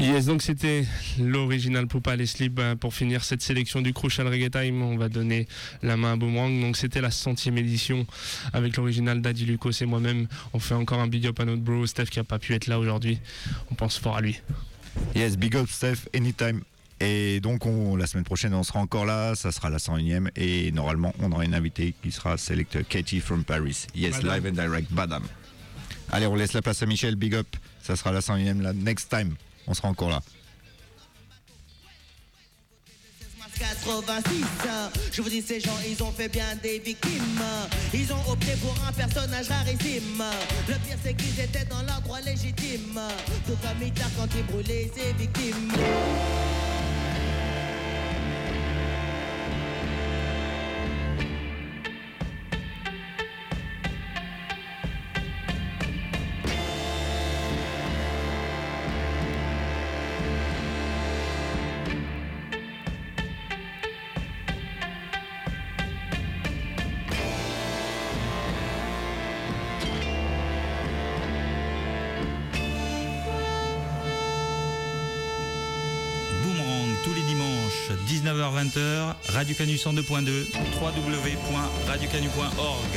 Yes, donc c'était l'original Poupa les Slip. Pour finir cette sélection du Crucial Reggae Time, on va donner la main à Boomerang. Donc c'était la 100e édition avec l'original Daddy Lucas et moi-même. On fait encore un big up à notre bro Steph qui a pas pu être là aujourd'hui. On pense fort à lui. Yes, big up Steph, anytime. Et donc la semaine prochaine on sera encore là, ça sera la 101e et normalement on aura une invitée qui sera select Katie from Paris. Yes, Badam. Live and direct, Badam. Allez, on laisse la place à Michel, big up, ça sera la 101e la next time, on sera encore là. 86, je vous dis ces gens ils ont fait bien des victimes. Ils ont opté pour un personnage rarissime. Le pire c'est qu'ils étaient dans leur droit légitime. Tout comme Hitler quand il brûlait ses victimes. Tous les dimanches, 19h-20h, Radio Canu 102.2, www.radiocanu.org.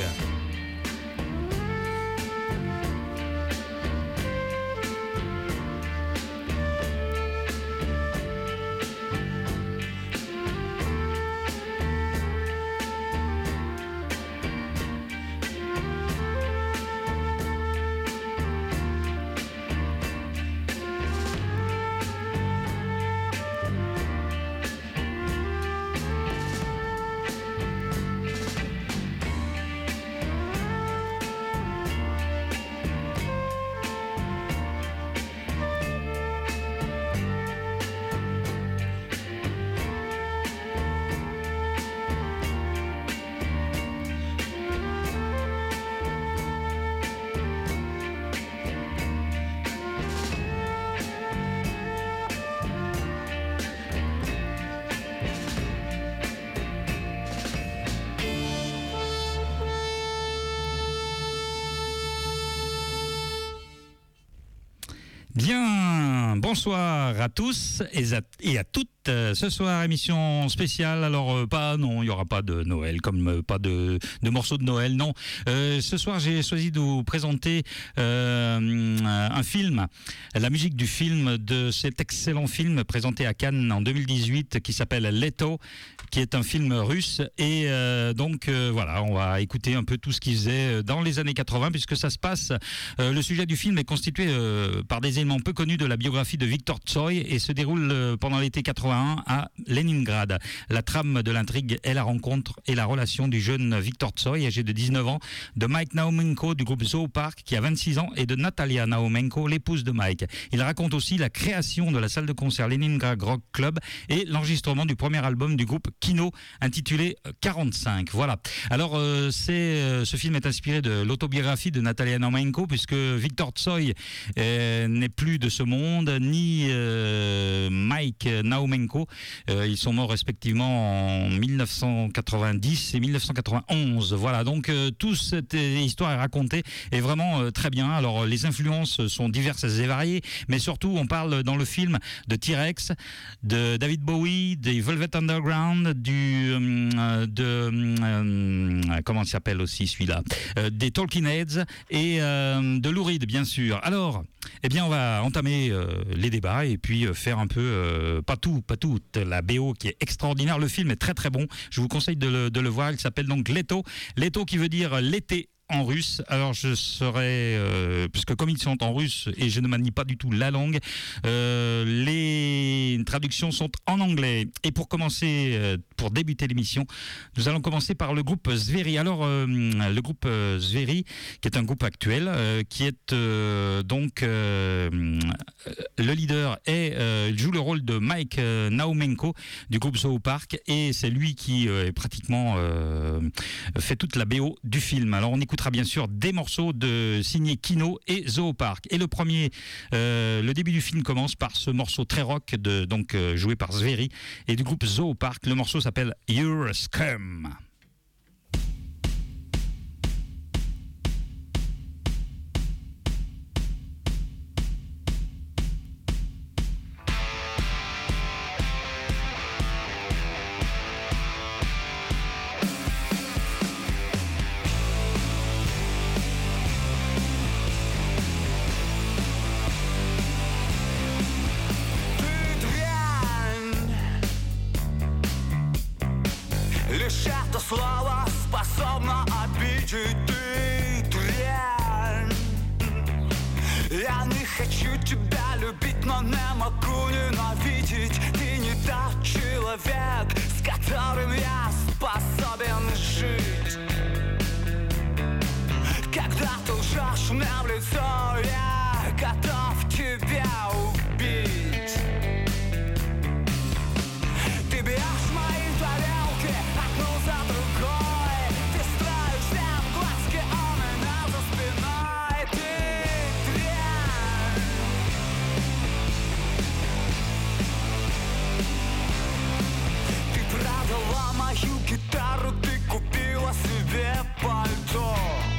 Bien, bonsoir à tous et à toutes. Ce soir, émission spéciale. Alors, il n'y aura pas de Noël, comme pas de morceaux de Noël, non. Ce soir, j'ai choisi de vous présenter un film, la musique du film, de cet excellent film présenté à Cannes en 2018 qui s'appelle Leto, qui est un film russe. Et voilà, on va écouter un peu tout ce qu'il faisait dans les années 80, puisque ça se passe. Le sujet du film est constitué par des éléments peu connus de la biographie de Viktor Tsoi et se déroule pendant l'été 81 à Leningrad. La trame de l'intrigue est la rencontre et la relation du jeune Viktor Tsoi, âgé de 19 ans, de Mike Naumenko du groupe Zoopark, qui a 26 ans, et de Natalia Naumenko, l'épouse de Mike. Il raconte aussi la création de la salle de concert Leningrad Rock Club et l'enregistrement du premier album du groupe Kino, intitulé 45. Voilà. Alors, ce film est inspiré de l'autobiographie de Natalia Naumenko, puisque Viktor Tsoi n'est plus de ce monde, ni Mike Naumenko. Ils sont morts respectivement en 1990 et 1991. Voilà, donc toute cette histoire est racontée et vraiment très bien. Alors les influences sont diverses et variées, mais surtout on parle dans le film de T-Rex, de David Bowie, des Velvet Underground, comment il s'appelle aussi celui-là, des Talking Heads et de Lou Reed, bien sûr. Alors, eh bien on va entamer les débats et puis faire un peu, pas toute la BO qui est extraordinaire. Le film est très très bon, je vous conseille de le voir. Il s'appelle donc Leto qui veut dire l'été en russe. Alors je serai, puisque comme ils sont en russe et je ne manie pas du tout la langue, les traductions sont en anglais. Et pour commencer, pour débuter l'émission, nous allons commencer par le groupe Zveri. Alors le groupe Zveri, qui est un groupe actuel, qui est donc le leader il joue le rôle de Mike Naumenko du groupe Zoopark, et c'est lui qui pratiquement fait toute la BO du film. Alors on écoutera bien sûr des morceaux signés Kino et Zoopark. Et le début du film commence par ce morceau très rock joué par Zveri et du groupe Zoopark. Le morceau s'appelle You're a Scum. слово способно обидеть, ты дрянь. Я не хочу тебя любить, но не могу ненавидеть. Ты не тот человек, с которым я способен жить. Когда ты лжешь мне в лицо, я готов тебя убить. Ты берешь мои тарелки одну за другой. Ты строишь всем глазки у меня за спиной. Ты дрянь. Ты продала мою гитару, ты купила себе пальто.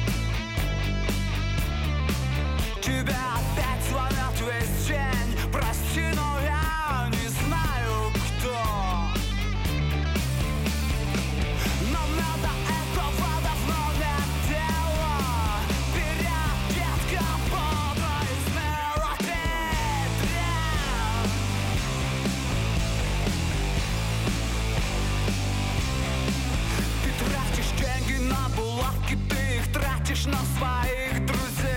Тебе опять звонят весь день. Прости, но я не знаю, кто. Но мне до этого давно нет дела. Переодетка подна из мелодий. Дрянь. Ты тратишь деньги на булавки, ты их тратишь на своих друзей.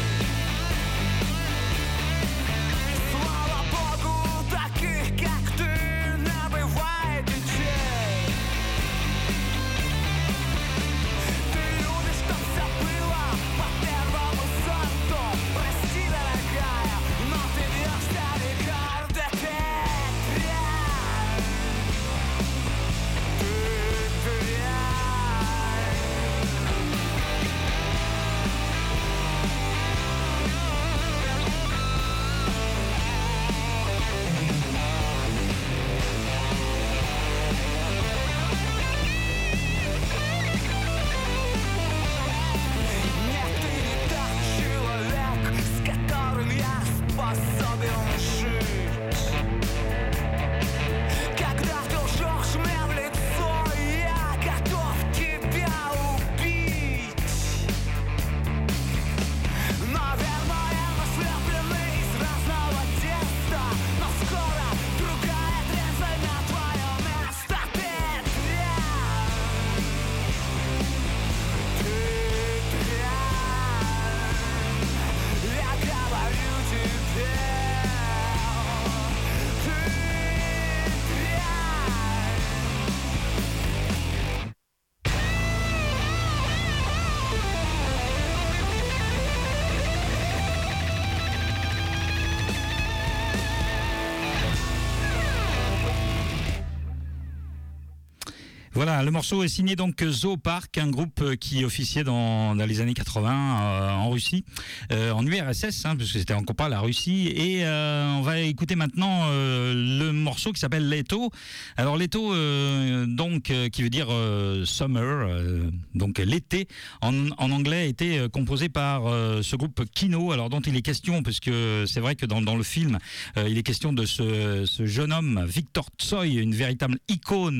Voilà, le morceau est signé donc Zoopark, un groupe qui officiait dans les années 80 en Russie, en URSS, parce que c'était encore pas la Russie. Et on va écouter maintenant le morceau qui s'appelle Leto. Alors Leto, donc qui veut dire summer, donc l'été en anglais, était composé par ce groupe Kino. Alors dont il est question, parce que c'est vrai que dans le film, il est question de ce jeune homme Victor Tsoi, une véritable icône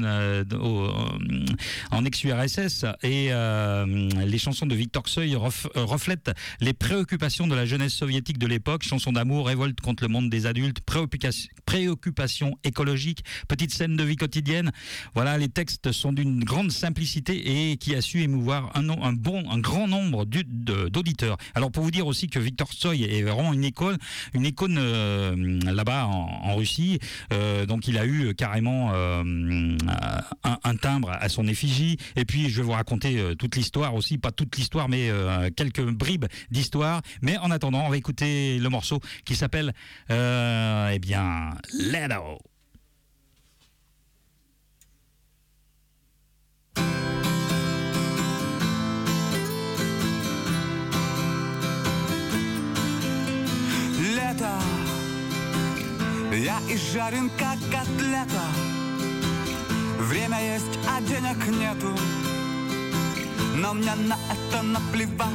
en ex-URSS, et les chansons de Victor Tsoi reflètent les préoccupations de la jeunesse soviétique de l'époque, chansons d'amour, révolte contre le monde des adultes, préoccupations écologiques, petites scènes de vie quotidienne. Voilà, les textes sont d'une grande simplicité et qui a su émouvoir un grand nombre d'auditeurs. Alors pour vous dire aussi que Victor Tsoi est vraiment une icône là-bas en Russie, donc il a eu carrément un timbre à son effigie. Et puis je vais vous raconter toute l'histoire aussi, pas toute l'histoire, mais quelques bribes d'histoire. Mais en attendant, on va écouter le morceau qui s'appelle eh bien Leto. Лето, я изжарен как котлета. Время есть, а денег нету, но мне на это наплевать.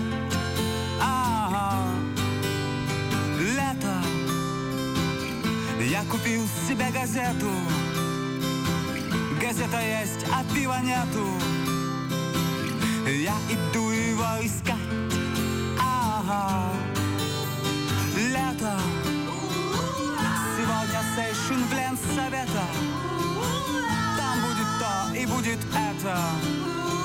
Лето, я купил себе газету. Газета есть, а пива нету. Я иду его искать. Лето, сегодня сейшн в Ленсовета. Там будет то и будет это.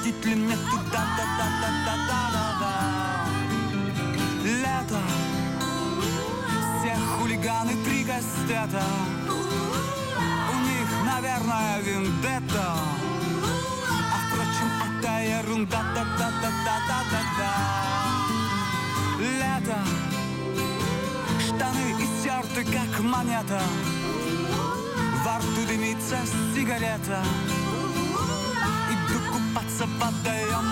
ходить ли мне туда, да-да-да-да-да-да-да. Лето, все хулиганы три кастета, у них, наверное, вендетта. А впрочем, это ерунда, да-да-да-да-да-да-да. Лето, штаны истерты, как монета, во рту дымится сигарета. Иду купаться в водоем.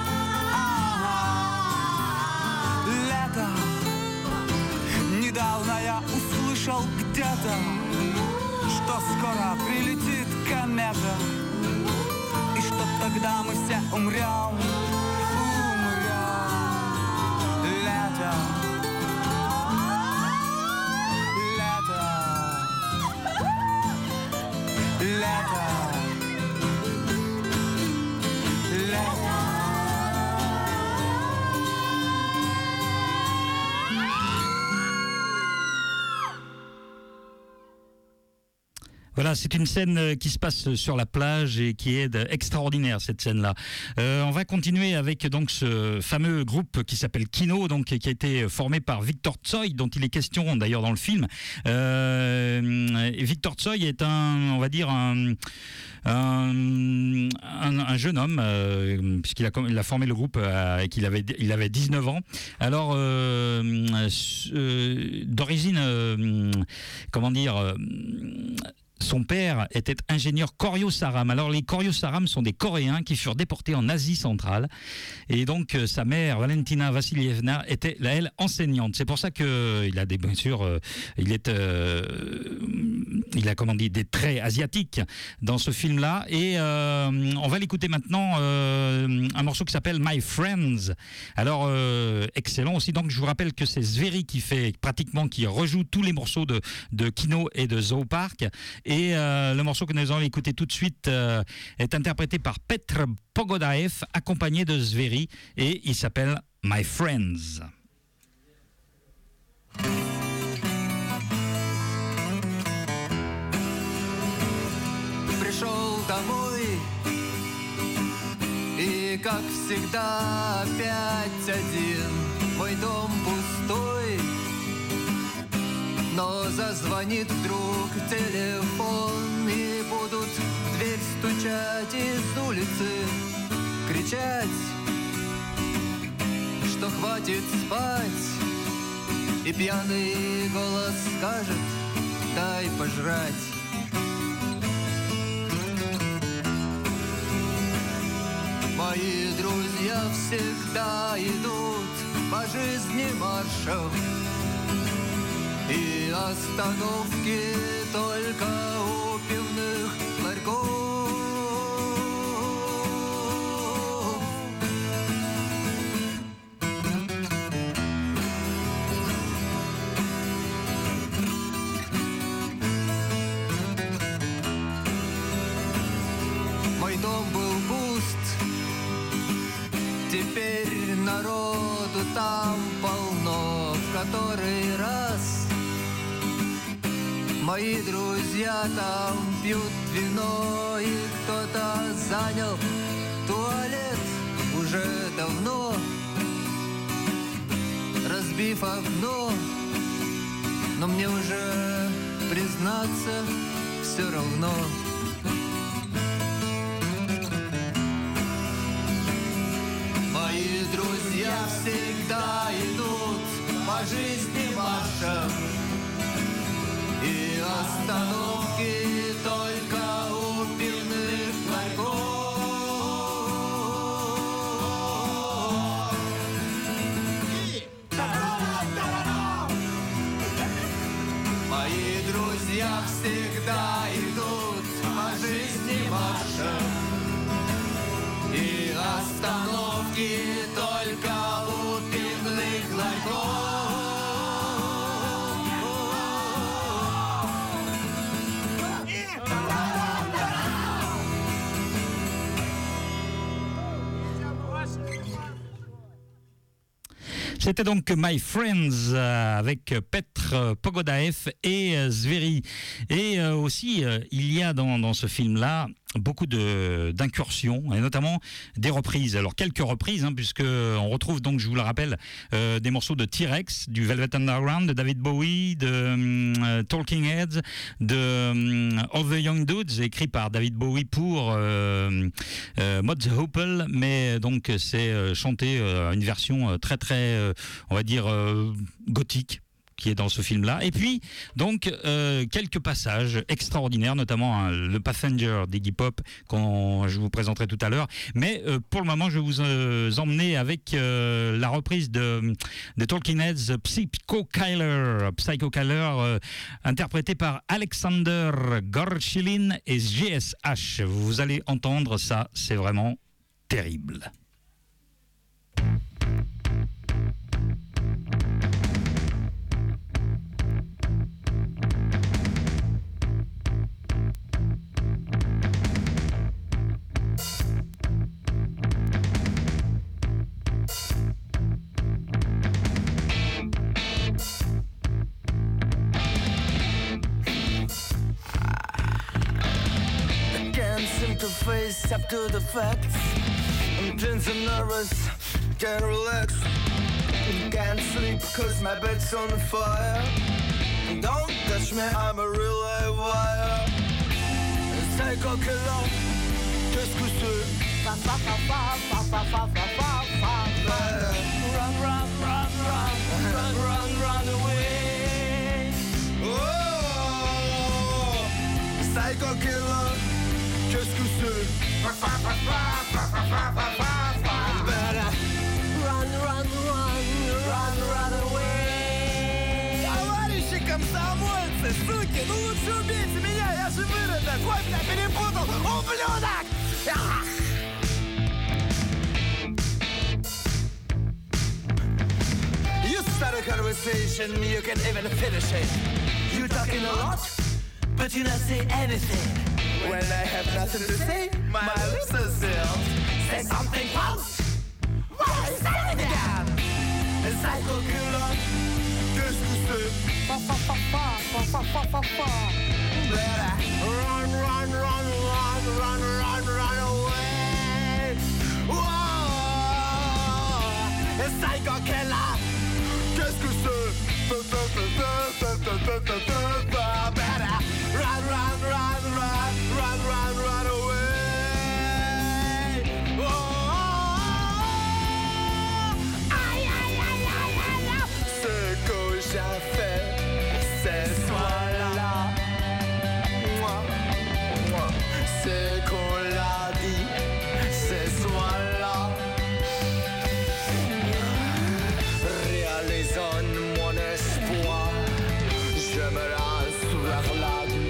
Лето, недавно я услышал где-то, что скоро прилетит комета, и что тогда мы все умрем. Лето, лето, лето, лето. Voilà, c'est une scène qui se passe sur la plage et qui est extraordinaire, cette scène-là. On va continuer avec donc ce fameux groupe qui s'appelle Kino, donc qui a été formé par Victor Tsoi, dont il est question d'ailleurs dans le film. Victor Tsoi est on va dire un jeune homme, puisqu'il a formé le groupe et qu'il avait 19 ans. Alors, d'origine, comment dire, son père était ingénieur Koryo-Saram. Alors les Koryo-Saram sont des Coréens qui furent déportés en Asie centrale. Et donc sa mère, Valentina Vassilievna, était, elle, enseignante. C'est pour ça qu'il a bien sûr, il a comment dire, des traits asiatiques dans ce film-là. Et on va l'écouter maintenant, un morceau qui s'appelle My Friends. Alors excellent aussi. Donc je vous rappelle que c'est Zveri qui rejoue tous les morceaux de Kino et de Zoo Park. Et le morceau que nous allons écouter tout de suite est interprété par Petr Pogodaev, accompagné de Zveri, et il s'appelle My Friends. Пришел домой, и как всегда опять один, мой дом пустой. Но зазвонит вдруг телефон, и будут в дверь стучать из улицы, кричать, что хватит спать. И пьяный голос скажет: дай пожрать. Мои друзья всегда идут по жизни маршем, и остановки только у пивных ларьков. Мой дом был пуст, теперь народу там полно, в который раз мои друзья там пьют вино, и кто-то занял туалет уже давно, разбив окно. Но мне уже, признаться, все равно. Мои друзья всегда идут по жизни маршем, и остановки только у пивных ларьков. Мои друзья всегда идут по жизни маршем, и остановки только у пивных ларьков. C'était donc My Friends avec Petr Pogodaev et Zveri. Et aussi, il y a dans ce film-là beaucoup d'incursions, et notamment des reprises. Alors quelques reprises, puisque on retrouve donc, je vous le rappelle, des morceaux de T-Rex, du Velvet Underground, de David Bowie, de Talking Heads, de All the Young Dudes, écrit par David Bowie pour Mod the Hoople, mais donc c'est chanté une version très très, on va dire, gothique, qui est dans ce film-là. Et puis, donc, quelques passages extraordinaires, notamment le Passenger d'Iggy Pop, je vous présenterai tout à l'heure. Mais pour le moment, je vais vous emmener avec la reprise de Talking Heads, Psycho Killer, interprété par Alexander Gorchilin et GSH. Vous allez entendre ça, c'est vraiment terrible. To face up to the facts. I'm tense and nervous, can't relax. Can't sleep cause my bed's on fire. Don't touch me, I'm a real live wire. Psycho killer, qu'est-ce que c'est? Run, run, run, run, run, run, run away. Oh, psycho killer. Qu'est-ce que c'est? Better run, run, run, run, run away. Товарищи комсомольцы, суки, ну лучше убейте меня, я же выродок. Ой, бля, перепутал, ублюдок! You start a conversation, you can even finish it. You talking a lot, but you not say anything. When I have nothing to say, my lips are sealed. Say something false. Why say it again? A psycho killer. Qu'est-ce que c'est? Better run, run, run, run, run, run, run away. Whoa! A psycho killer. Qu'est-ce que c'est? Better run, run, run, run. Run, run, run away. Oh, aïe, aïe, aïe, aïe, aïe. Ce que j'ai fait, c'est soit-là. Moi, ce qu'on l'a dit, c'est soit-là. Réalisons mon espoir. Je me lance vers la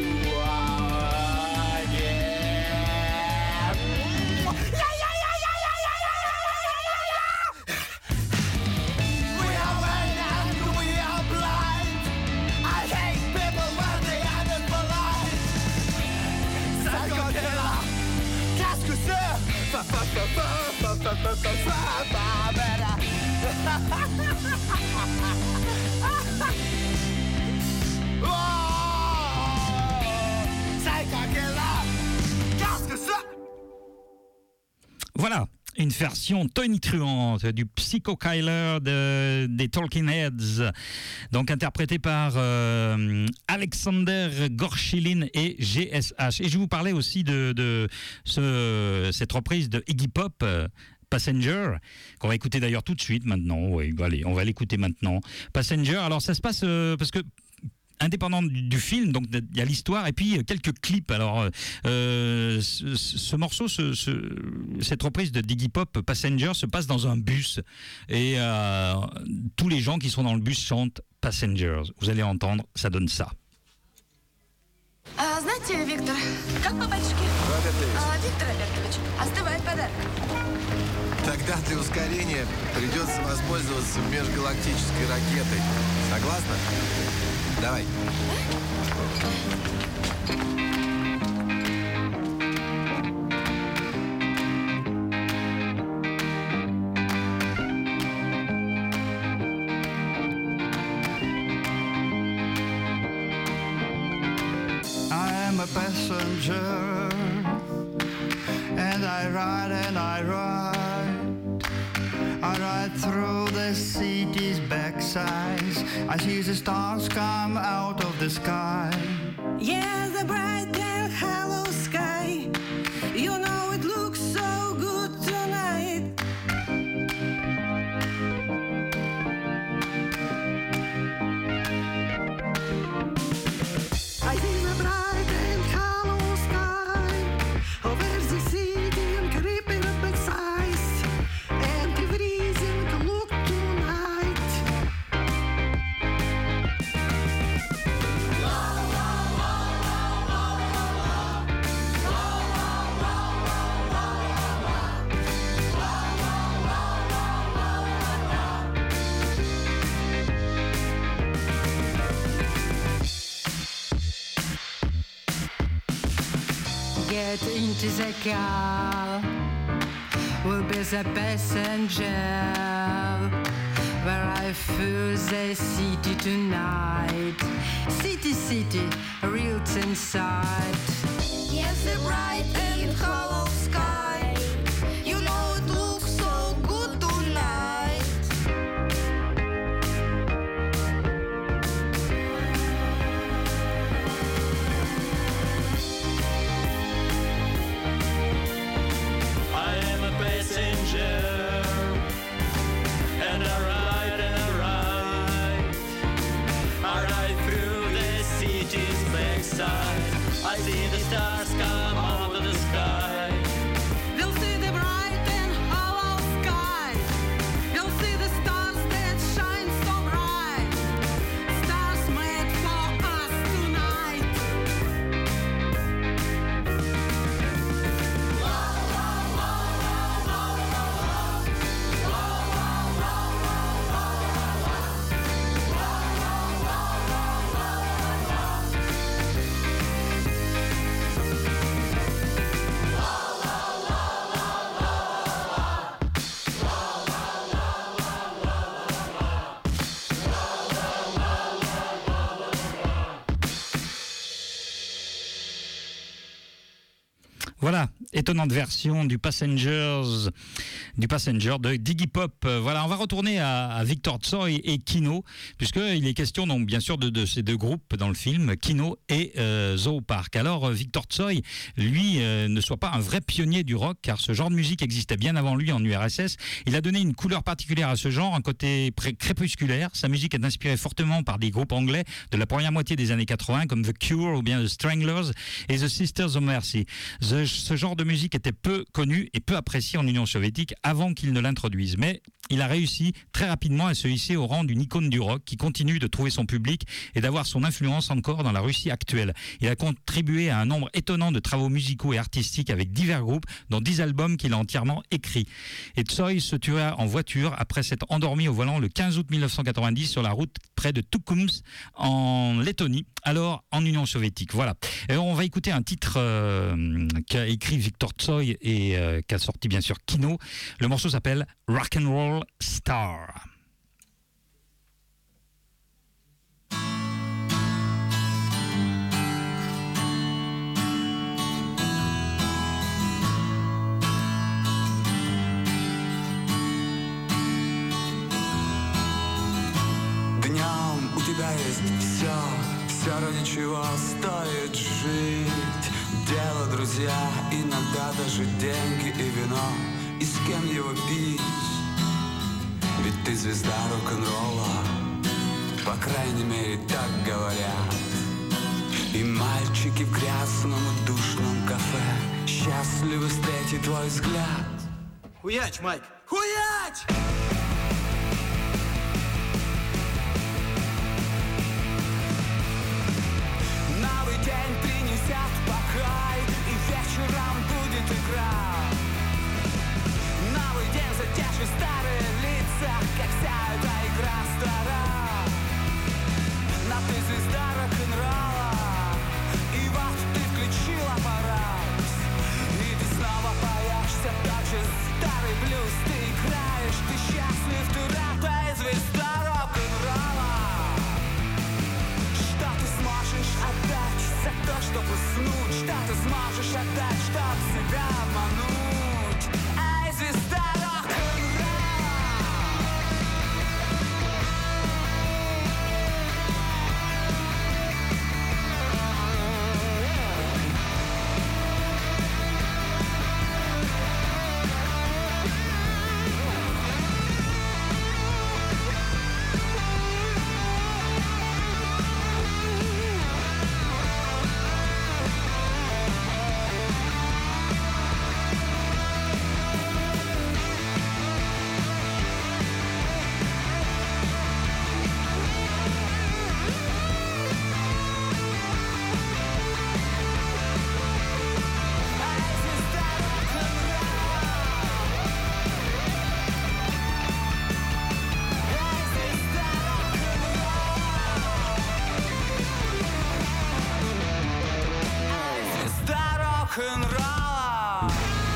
Voilà, une version tonitruante du Psycho Killer des Talking Heads, donc interprété par Alexander Gorchilin et GSH. Et je vous parlais aussi de cette reprise de Iggy Pop, Passenger, qu'on va écouter d'ailleurs tout de suite maintenant. Oui, allez, on va l'écouter maintenant. Passenger, alors ça se passe parce que indépendant du film, donc il y a l'histoire et puis quelques clips. Alors ce morceau, cette reprise de Iggy Pop, Passenger, se passe dans un bus et tous les gens qui sont dans le bus chantent Passengers. Vous allez entendre, ça donne ça. Знаете, Виктор, как по батюшке? Виктор Альбертович, остывает подарок. Тогда для ускорения придется воспользоваться межгалактической ракетой. Согласна? Давай. I'm a passenger and I ride and I ride. I ride through the city's backsides. I see the stars come out of the sky. Yeah, the bright and hollow sky. You know it looks so good tonight. I see the bright and hollow sky over the city and creeping up its eyes. And the freezing look tonight. Get into the car, we'll be the passenger, where I feel the city tonight. City, city, real inside. Yes, the bright and hollow sky. You know it looks so good tonight. I am a passenger, and I ride and I ride. I ride through the city's backside. I see the stars come out of the sky. We'll see the bright and hollow sky. We'll see the stars that shine so bright. Stars made for us tonight. Voilà, étonnante version du Passenger de Diggy Pop. Voilà, on va retourner à Victor Tsoi et Kino, puisqu'il est question donc bien sûr de ces deux groupes dans le film, Kino et Zoo Park. Alors Victor Tsoi, lui, ne soit pas un vrai pionnier du rock, car ce genre de musique existait bien avant lui en URSS. Il a donné une couleur particulière à ce genre, un côté crépusculaire. Sa musique est inspirée fortement par des groupes anglais de la première moitié des années 80, comme The Cure ou bien The Stranglers et The Sisters of Mercy. Ce genre de musique était peu connu et peu apprécié en Union soviétique avant qu'il ne l'introduise. Mais il a réussi très rapidement à se hisser au rang d'une icône du rock qui continue de trouver son public et d'avoir son influence encore dans la Russie actuelle. Il a contribué à un nombre étonnant de travaux musicaux et artistiques avec divers groupes, dont 10 albums qu'il a entièrement écrits. Et Tsoi se tua en voiture après s'être endormi au volant le 15 août 1990 sur la route près de Tukums en Lettonie, alors en Union soviétique. Voilà. Et on va écouter un titre qu'a écrit Victor Tsoi et qu'a sorti bien sûr Kino. Le morceau s'appelle Rock'n'Roll Star. Днем у тебя есть все ради чего стоит жить. Дело, друзья, иногда даже деньги и вино. И с кем его пить? Ведь ты звезда рок-н-ролла, по крайней мере так говорят. И мальчики в грязном и душном кафе счастливы встретить твой взгляд. Хуяч, Майк! Хуяч! Новый день принесет покой, и вечером будет игра. Новый день затешит старые лица, как вся эта игра стара. Но ты звезда рок-н-ролла, и вот ты включил аппарат. И ты снова поешь все тот же старый блюз. Ты играешь, ты счастлив. чтоб уснуть. Что ты сможешь отдать, чтоб себя обмануть? Эй, звезда рок-н-ролла! Рок-н-ролла.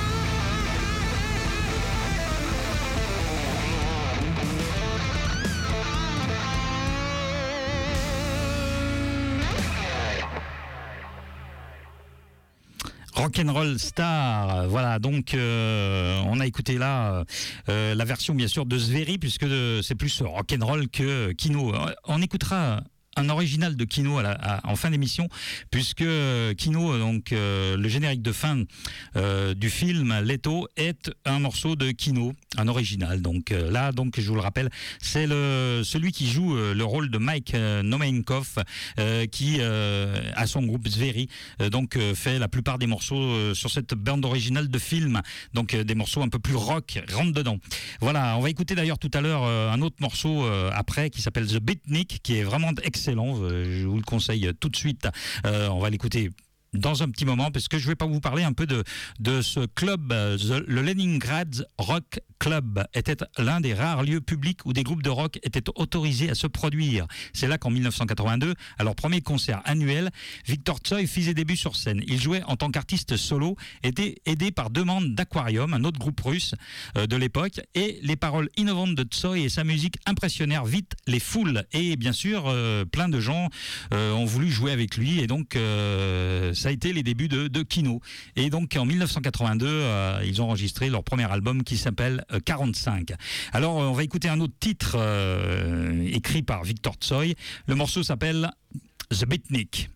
Rock'n'Roll Star, voilà, donc on a écouté là la version bien sûr de Zveri, puisque c'est plus rock'n'roll que Kino. On écoutera un original de Kino en fin d'émission, puisque Kino, donc le générique de fin du film Leto est un morceau de Kino, un original. Donc là, donc je vous le rappelle, c'est celui qui joue le rôle de Mike Nomenkov, qui a son groupe Zveri, donc fait la plupart des morceaux sur cette bande originale de film. Donc des morceaux un peu plus rock, rentre dedans. Voilà, on va écouter d'ailleurs tout à l'heure un autre morceau après qui s'appelle The Beatnik, qui est vraiment excellent. Je vous le conseille tout de suite. On va l'écouter dans un petit moment, parce que je vais pas vous parler un peu de ce club. Le Leningrad Rock Club était l'un des rares lieux publics où des groupes de rock étaient autorisés à se produire. C'est là qu'en 1982, à leur premier concert annuel, Viktor Tsoi fit ses débuts sur scène. Il jouait en tant qu'artiste solo, était aidé par deux membres d'Aquarium, un autre groupe russe de l'époque, et les paroles innovantes de Tsoi et sa musique impressionnèrent vite les foules. Et bien sûr, plein de gens ont voulu jouer avec lui, et donc ça a été les débuts de Kino. Et donc en 1982, ils ont enregistré leur premier album qui s'appelle 45. Alors on va écouter un autre titre écrit par Viktor Tsoi. Le morceau s'appelle The Beatnik.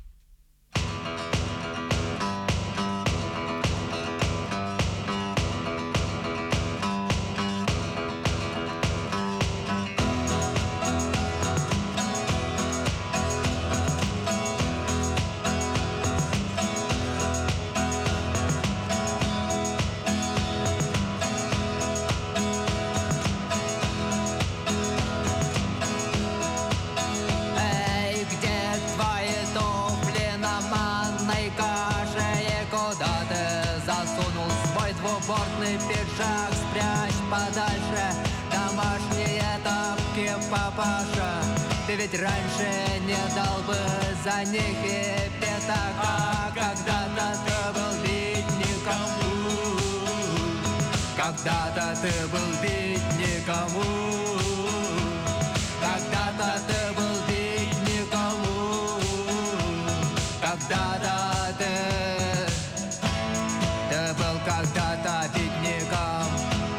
Двубортный пиджак спрячь подальше, домашние тапки, папаша. Ты ведь раньше не дал бы за них и пятака. Когда-то ты был бедняком, когда-то ты был бедняком, когда-то ты был бедняком, когда-то ты был когда-то бедняком.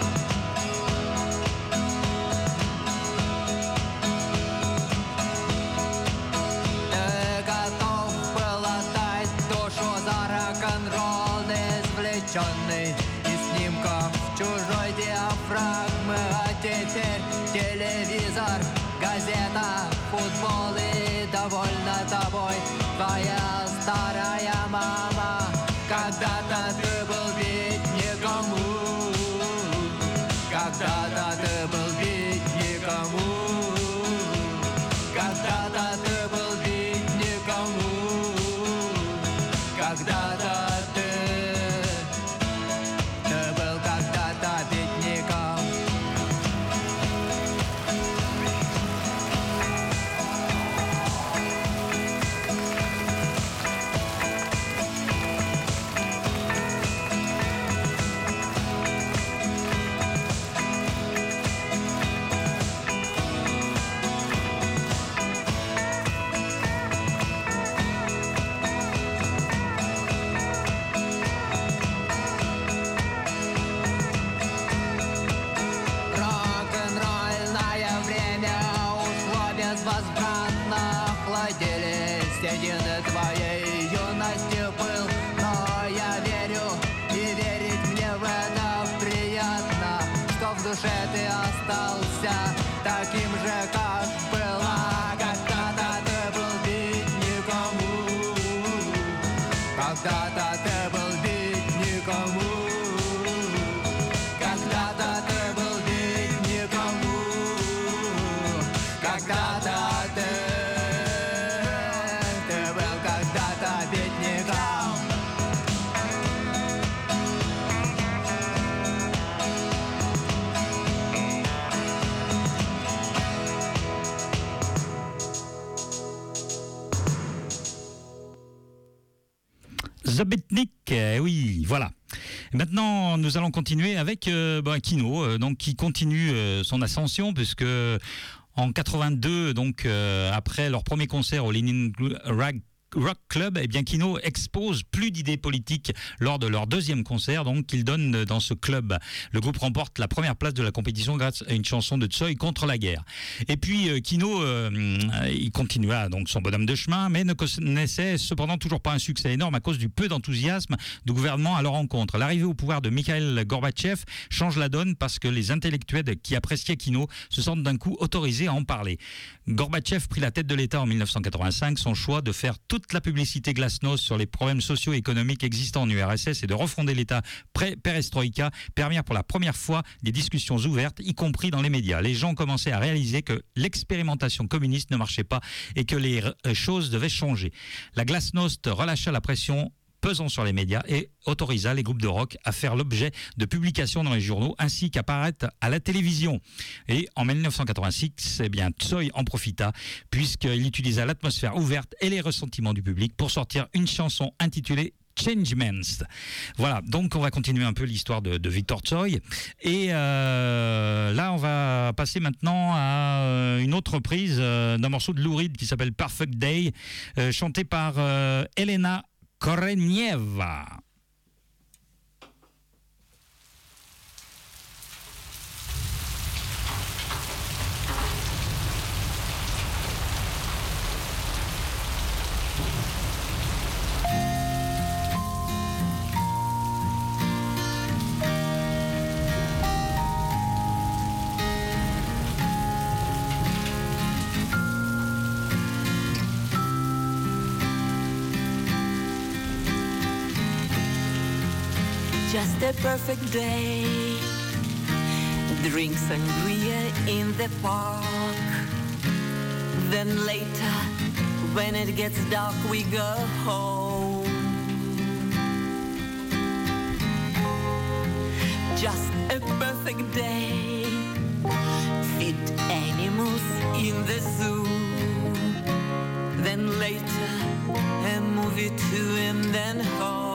Ты готов был отдать душу за рок-н-ролл, извлеченный из снимков чужой диафрагмы. А теперь телевизор, газета, футбол и довольна тобой твоя старая мама. Когда-то ты был бедняком, когда-то ты был бедняком, когда-то ты был бедняком, когда-то ты был когда-то бедняком. остался таким же, как была. Когда-то ты был бедняком, когда-то ты был бедняком, когда-то ты был бедняком, когда-то ты был когда-то бедняком. Zabitnik, oui, voilà. Maintenant, nous allons continuer avec Kino, donc qui continue son ascension, puisque en 82, donc après leur premier concert au Leningrad Rock Club, eh bien Kino expose plus d'idées politiques lors de leur deuxième concert, donc qu'ils donnent dans ce club. Le groupe remporte la première place de la compétition grâce à une chanson de Tsoi contre la guerre. Et puis Kino, il continua donc son bonhomme de chemin, mais ne connaissait cependant toujours pas un succès énorme à cause du peu d'enthousiasme du gouvernement à leur encontre. L'arrivée au pouvoir de Mikhail Gorbatchev change la donne parce que les intellectuels qui appréciaient Kino se sentent d'un coup autorisés à en parler. Gorbatchev prit la tête de l'État en 1985. Son choix de faire toute la publicité glasnost sur les problèmes socio-économiques existants en URSS et de refonder l'État perestroïka permirent pour la première fois des discussions ouvertes, y compris dans les médias. Les gens commençaient à réaliser que l'expérimentation communiste ne marchait pas et que les choses devaient changer. La glasnost relâcha la pression pesant sur les médias et autorisa les groupes de rock à faire l'objet de publications dans les journaux ainsi qu'apparaître à la télévision. Et en 1986, eh bien, Tsoi en profita puisqu'il utilisa l'atmosphère ouverte et les ressentiments du public pour sortir une chanson intitulée Changements. Voilà, donc on va continuer un peu l'histoire de Victor Tsoi. Et là, on va passer maintenant à une autre reprise d'un morceau de Lou Reed qui s'appelle Perfect Day, chanté par Elena Korenieva. Just a perfect day. Drink sangria in the park. Then later, when it gets dark, we go home. Just a perfect day. Feed animals in the zoo. Then later, a movie too, and then home.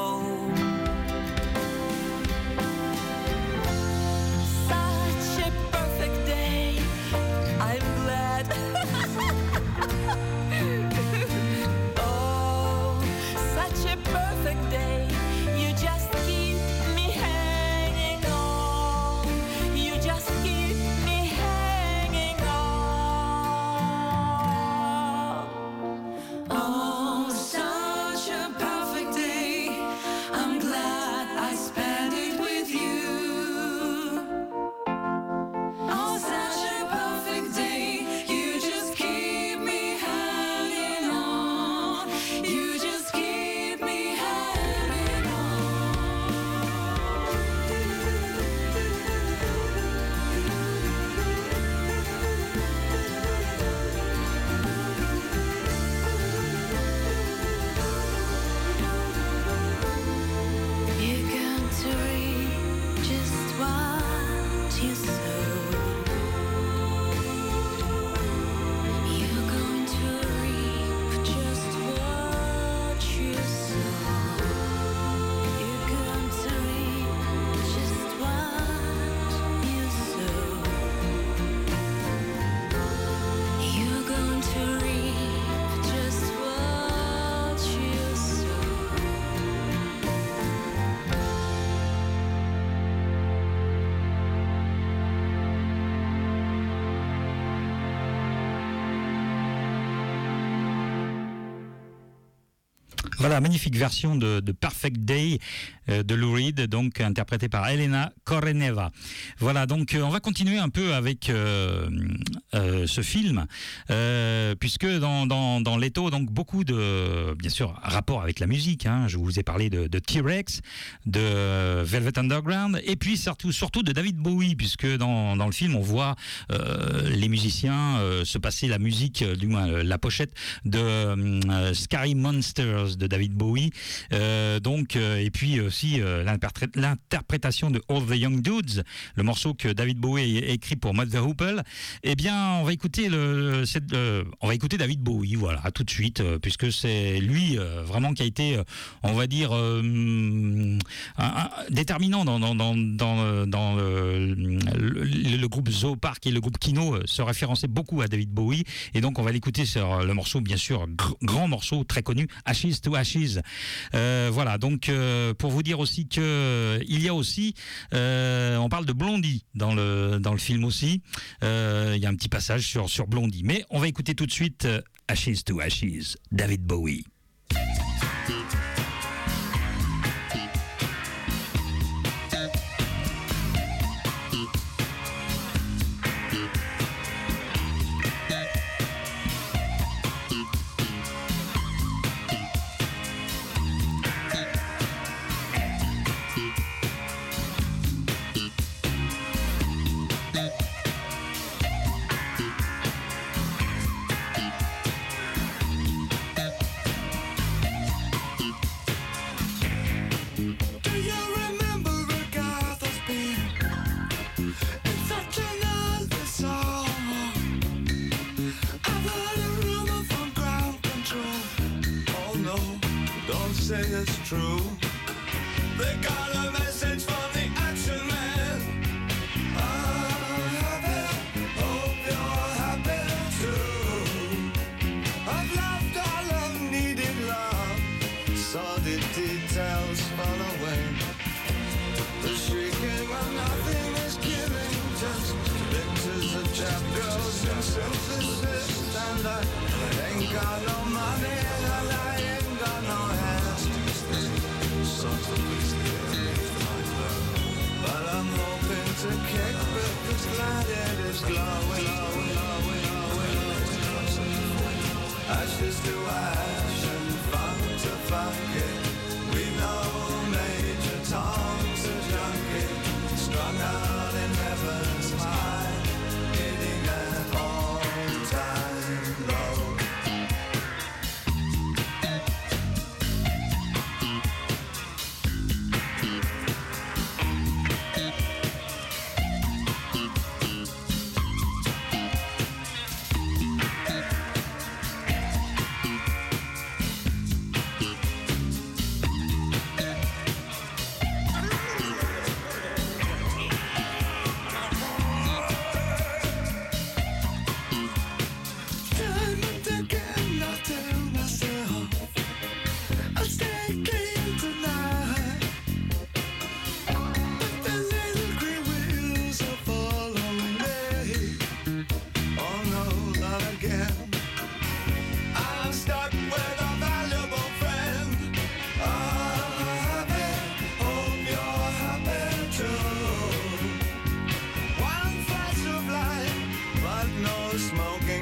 Voilà, magnifique version de Perfect Day de Lou Reed, donc interprétée par Elena Koreneva. Voilà, donc on va continuer un peu avec ce film, puisque dans Leto, donc beaucoup de, bien sûr, rapport avec la musique. Hein. Je vous ai parlé de T-Rex, de Velvet Underground, et puis surtout de David Bowie, puisque dans le film, on voit les musiciens se passer la musique, du moins la pochette de Scary Monsters de David Bowie, et puis aussi l'interprétation de All the Young Dudes, le morceau que David Bowie a écrit pour Mott the Hoople. Eh bien, on va écouter David Bowie, voilà, tout de suite, puisque c'est lui vraiment qui a été, on va dire, déterminant dans le groupe Zoo Park, et le groupe Kino se référençait beaucoup à David Bowie, et donc on va l'écouter sur le morceau, bien sûr, grand morceau très connu, Ashes to Ashes. Voilà, donc pour vous dire aussi que il y a aussi, on parle de Blondie dans le film aussi. Il y a un petit passage sur Blondie, mais on va écouter tout de suite Ashes to Ashes, David Bowie. It's true. They got a message from the action man. I'm happy, hope you're happy too. I've loved all I've needed love. Sordid details fall away. The shrieking when nothing is killing, just pictures of chap girls and synthesis. And I ain't got no money and I ain't got no hair. But I'm hoping to kick because glad it is glowing. Ashes to ash and funk to funky. We know Major Tom's a junkie, strung out in heaven's high, hitting an all-time low.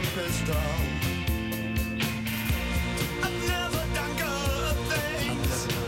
I've never done good things.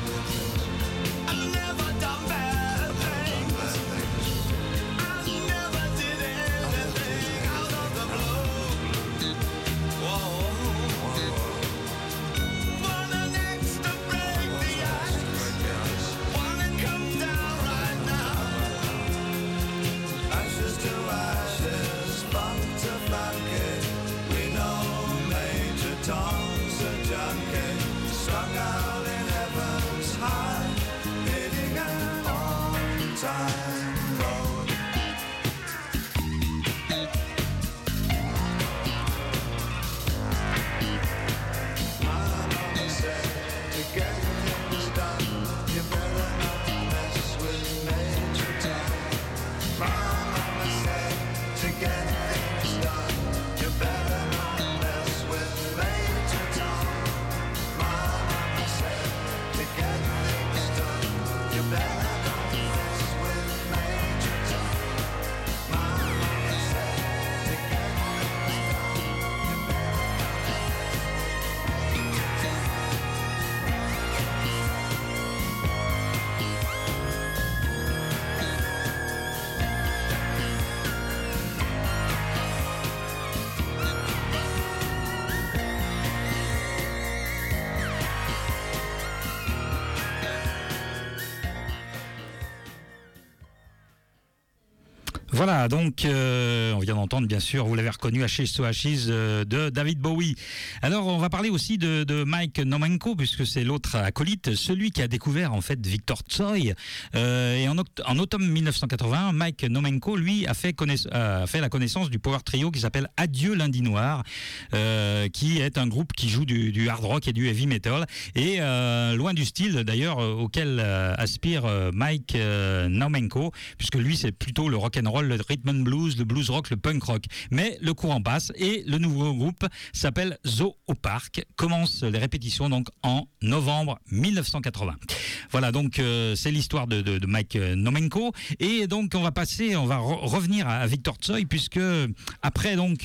Voilà, donc on vient d'entendre, bien sûr, vous l'avez reconnu, Ashes to Ashes de David Bowie. Alors, on va parler aussi de Mike Nomenko, puisque c'est l'autre acolyte, celui qui a découvert en fait Victor Tsoi. Et en automne 1981, Mike Nomenko, lui, a fait la connaissance du power trio qui s'appelle Adieu Lundi Noir, qui est un groupe qui joue du hard rock et du heavy metal, et loin du style d'ailleurs auquel aspire Mike Nomenko, puisque lui c'est plutôt le rock'n'roll, le rhythm and blues, le blues rock, le punk rock. Mais le courant passe et le nouveau groupe s'appelle Zoo au Parc, commence les répétitions donc en novembre 1980. Voilà, donc c'est l'histoire de Mike Nomenko, et donc on va revenir à Victor Tsoi, puisque après donc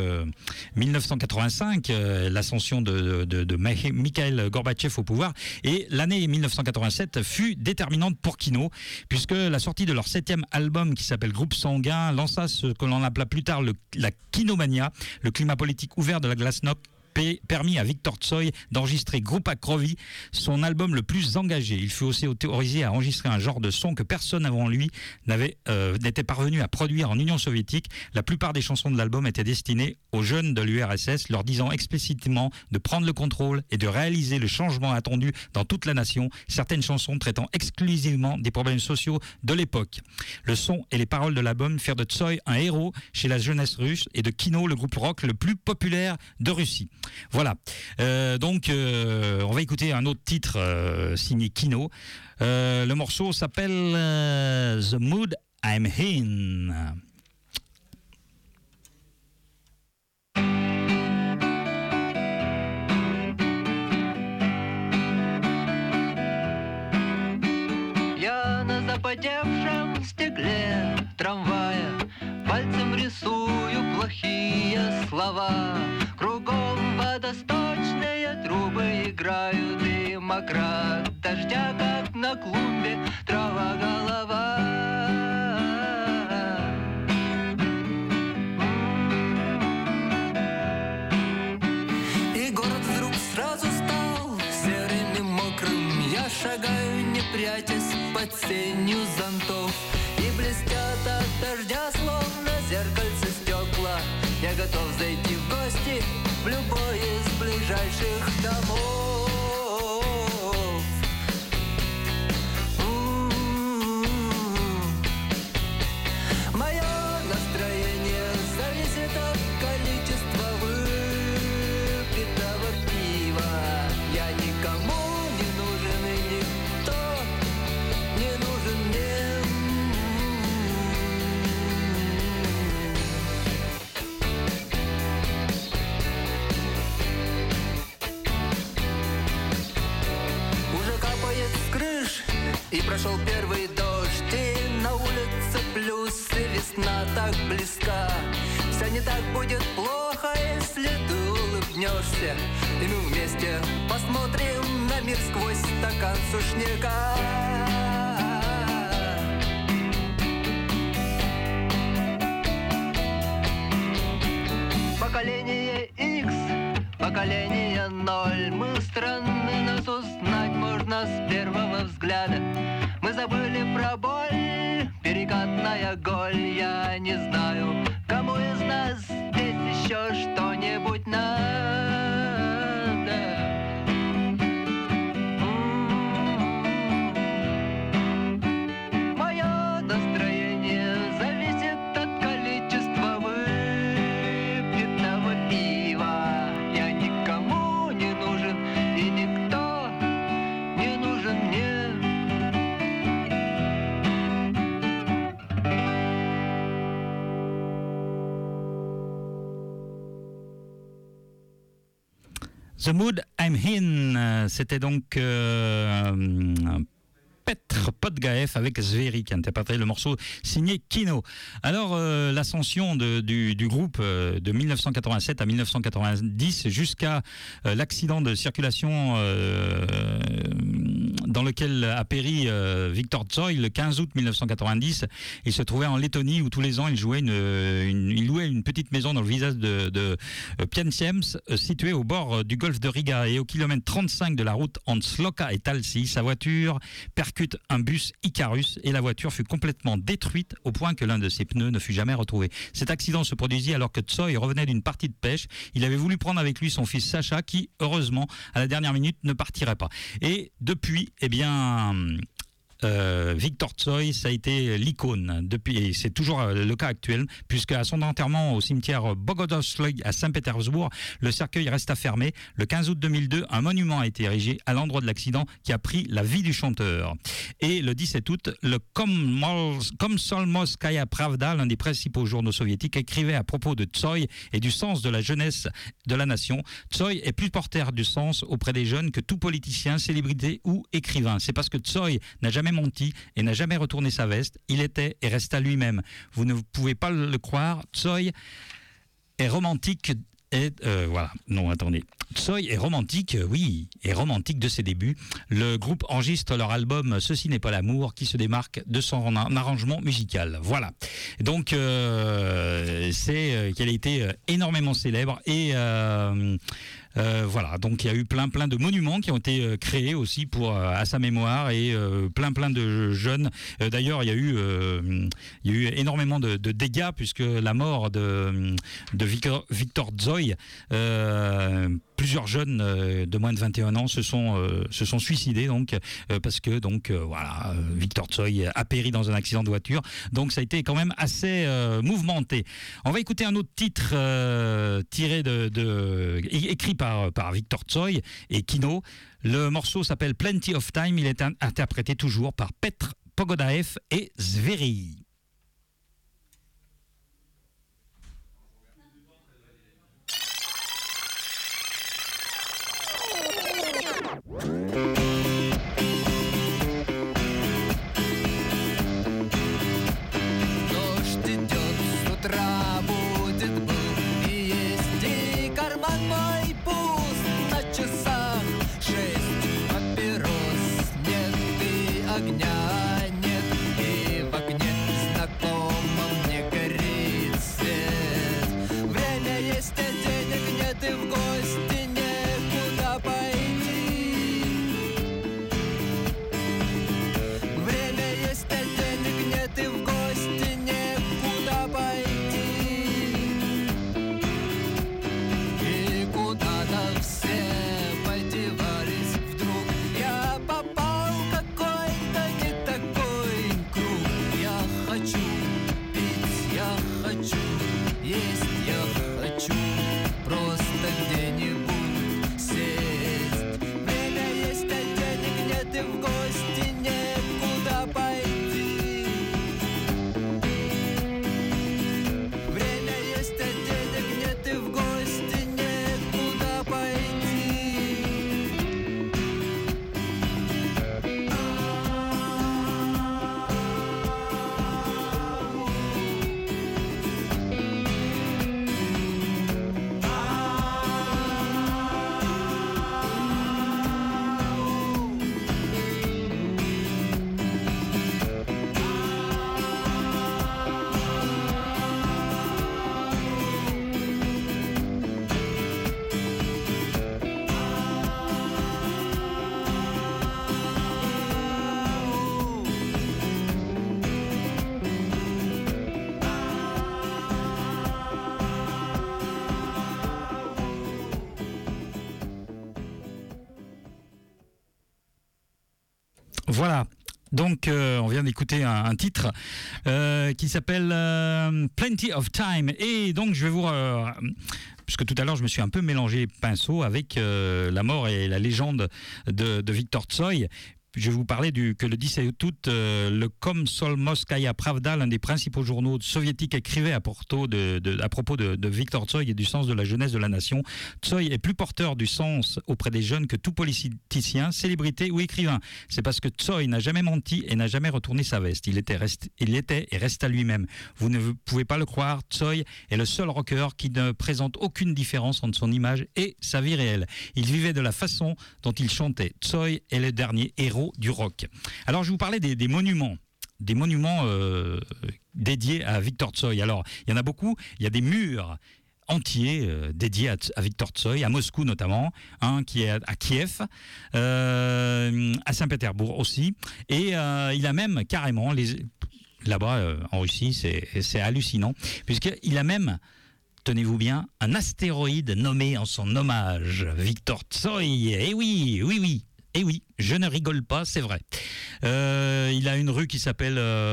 1985, l'ascension de Mikhail Gorbatchev au pouvoir, et l'année 1987 fut déterminante pour Kino, puisque la sortie de leur 7e album qui s'appelle Groupe Sanguin lança ce que l'on appela plus tard la Kinomania, le climat politique ouvert de la glasnost, permis à Victor Tsoi d'enregistrer Grupa Krovi, son album le plus engagé. Il fut aussi autorisé à enregistrer un genre de son que personne avant lui n'était parvenu à produire en Union soviétique. La plupart des chansons de l'album étaient destinées aux jeunes de l'URSS, leur disant explicitement de prendre le contrôle et de réaliser le changement attendu dans toute la nation, certaines chansons traitant exclusivement des problèmes sociaux de l'époque. Le son et les paroles de l'album firent de Tsoi un héros chez la jeunesse russe et de Kino le groupe rock le plus populaire de Russie. Voilà, donc on va écouter un autre titre signé Kino. Le morceau s'appelle The Mood I'm In. Я на запотевшем стекле трамвая пальцем рисую плохие слова. Кругом водосточные трубы играют, и мокра от дождя, как на клумбе трава голова. И город вдруг сразу стал серым и мокрым. Я шагаю, не прячась под сенью зонтов, и блестят от дождя, словно зеркальце стекла. Я готов зайти в гости в любой из ближайших домов. Мое настроение зависит от количества выпитого пива. Я никому не нужен, и никто не нужен мне. И прошел первый дождь, и на улице плюс, и весна так близка. Все не так будет плохо, если ты улыбнешься, и мы вместе посмотрим на мир сквозь стакан сушняка. Поколение X, поколение 0. Мы странны, нас узнать можно с первого взгляда. Мы забыли про боль, перекатная голь. Я не знаю, кому из нас здесь еще что-нибудь надо. Мое настроение зависит от количества выпитого пива. Я никому не нужен, и никто не нужен мне. The Mood I'm In, c'était donc Petr Podgaev avec Zveri qui interprétait le morceau signé Kino. Alors l'ascension du groupe de 1987 à 1990 jusqu'à l'accident de circulation dans lequel a péri Viktor Tsoi le 15 août 1990. Il se trouvait en Lettonie où tous les ans il louait une petite maison dans le village de Piensiemsk, située au bord du golfe de Riga. Et au kilomètre 35 de la route entre Sloka et Talsi, sa voiture percute un bus Icarus et la voiture fut complètement détruite au point que l'un de ses pneus ne fut jamais retrouvé. Cet accident se produisit alors que Tsoi revenait d'une partie de pêche. Il avait voulu prendre avec lui son fils Sacha qui, heureusement, à la dernière minute, ne partirait pas. Et depuis, Viktor Tsoi, ça a été l'icône depuis, et c'est toujours le cas actuel, puisque à son enterrement au cimetière Bogodosloy à Saint-Pétersbourg, le cercueil resta fermé. Le 15 août 2002, un monument a été érigé à l'endroit de l'accident qui a pris la vie du chanteur. Et le 17 août, le Komsomolskaya Pravda, l'un des principaux journaux soviétiques, écrivait à propos de Tsoi et du sens de la jeunesse de la nation. Tsoi est plus porteur du sens auprès des jeunes que tout politicien, célébrité ou écrivain. C'est parce que Tsoi n'a jamais menti et n'a jamais retourné sa veste. Il était et resta lui-même. Vous ne pouvez pas le croire. Tsoi est romantique. Tsoi est romantique, oui, est romantique de ses débuts. Le groupe enregistre leur album Ceci n'est pas l'amour, qui se démarque de son arrangement musical. Voilà. Donc, c'est qu'elle a été énormément célèbre et voilà, donc il y a eu plein de monuments qui ont été créés aussi à sa mémoire et plein de jeunes. D'ailleurs, il y a eu énormément de dégâts puisque la mort de Viktor Tsoi, plusieurs jeunes de moins de 21 ans se sont suicidés donc parce que Viktor Tsoi a péri dans un accident de voiture. Donc ça a été quand même assez mouvementé. On va écouter un autre titre écrit par Viktor Tsoi et Kino. Le morceau s'appelle Plenty of Time. Il est interprété toujours par Petr Pogodaev et Zveri. Дождь идет с утра, будет был и есть, и карман мой пуст, на часах 6, папирос нет и огня нет, и в окне знакомом не горит свет. Время есть, а денег нет, и в гости некуда пойти. Время есть, а денег нет, и в гости некуда пойти. И куда-то все подевались вдруг. Я попал в какой-то не такой круг. Я хочу пить, я хочу есть, я хочу просто где-нибудь сесть. Время есть, а денег нет, и в гости некуда пойти. Время есть, а денег нет, и в гости некуда пойти. Voilà. Donc, on vient d'écouter un titre qui s'appelle Plenty of Time. Et donc, je vais vous... puisque tout à l'heure, je me suis un peu mélangé pinceau avec la mort et la légende de Viktor Tsoi. Je vais vous parler que le 17 août, le Komsomolskaya Pravda, l'un des principaux journaux soviétiques, écrivait à propos de Viktor Tsoi et du sens de la jeunesse de la nation. Tsoi est plus porteur du sens auprès des jeunes que tout politicien, célébrité ou écrivain. C'est parce que Tsoi n'a jamais menti et n'a jamais retourné sa veste. Il était et resta lui-même. Vous ne pouvez pas le croire, Tsoi est le seul rocker qui ne présente aucune différence entre son image et sa vie réelle. Il vivait de la façon dont il chantait. Tsoi est le dernier héros héros du rock. Alors je vous parlais des monuments. Des monuments dédiés à Viktor Tsoi. Alors, il y en a beaucoup. Il y a des murs entiers dédiés à Viktor Tsoi, à Moscou notamment, un qui est à Kiev, à Saint-Pétersbourg aussi. Et il a même carrément, là-bas en Russie, c'est hallucinant, puisqu'il a même, tenez-vous bien, un astéroïde nommé en son hommage, Viktor Tsoi. Eh oui, oui, oui. Eh oui, je ne rigole pas, c'est vrai. Il a une rue qui s'appelle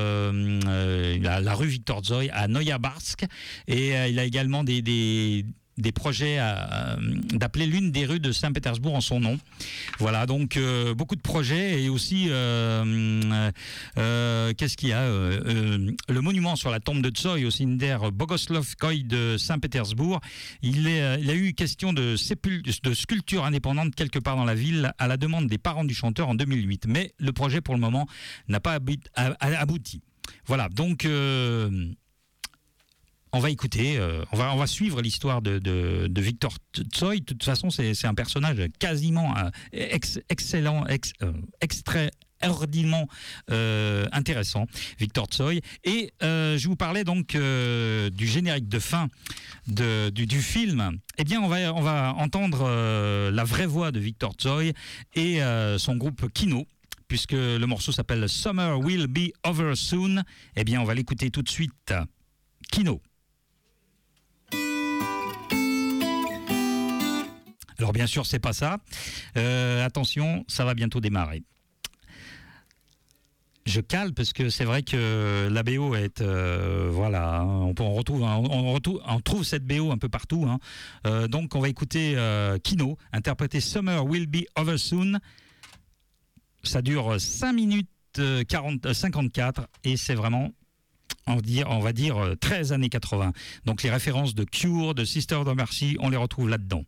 la rue Viktor Tsoi à Noyabarsk, et il a également des projets d'appeler l'une des rues de Saint-Pétersbourg en son nom. Voilà, donc beaucoup de projets, et aussi qu'est-ce qu'il y a le monument sur la tombe de Tsoi au cimetière Bogoslovskoï de Saint-Pétersbourg. Il a eu question de sculpture indépendante quelque part dans la ville à la demande des parents du chanteur en 2008, mais le projet pour le moment n'a pas abouti. Voilà, donc on va écouter, on va suivre l'histoire de Viktor Tsoi. De toute façon, c'est un personnage quasiment excellent, extraordinairement intéressant, Viktor Tsoi. Et je vous parlais donc du générique de fin du film. Eh bien, on va entendre la vraie voix de Viktor Tsoi et son groupe Kino, puisque le morceau s'appelle Summer Will Be Over Soon. Eh bien, on va l'écouter tout de suite. Kino. Alors bien sûr, c'est pas ça. Attention, ça va bientôt démarrer. Je cale parce que c'est vrai que la BO est voilà, on trouve cette BO un peu partout. Hein. Donc on va écouter Kino interpréter Summer Will Be Over Soon. Ça dure 5 minutes 54 et c'est vraiment, on va dire 13 années 80. Donc les références de Cure, de Sister of Mercy, on les retrouve là-dedans.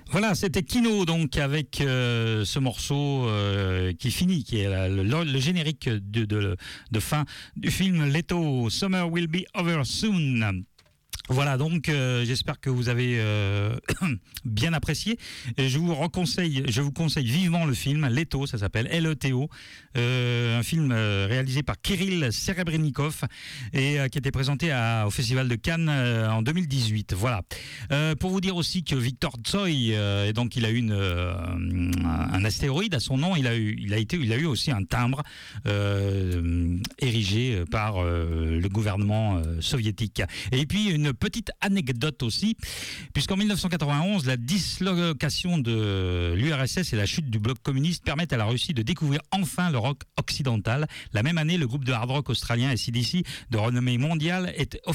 Voilà, c'était Kino donc avec ce morceau qui finit, qui est le générique de fin du film Leto, Summer Will Be Over Soon. Voilà, donc j'espère que vous avez bien apprécié. Et je vous conseille vivement le film Leto, ça s'appelle Leto, un film réalisé par Kirill Serebrennikov et qui a été présenté au Festival de Cannes en 2018. Voilà. Pour vous dire aussi que Victor Tsoi, donc il a eu un astéroïde à son nom. Il a eu aussi un timbre érigé par le gouvernement soviétique. Et puis une petite anecdote aussi, puisqu'en 1991, la dislocation de l'URSS et la chute du bloc communiste permettent à la Russie de découvrir enfin le rock occidental. La même année, le groupe de hard rock australien AC/DC, de renommée mondiale, est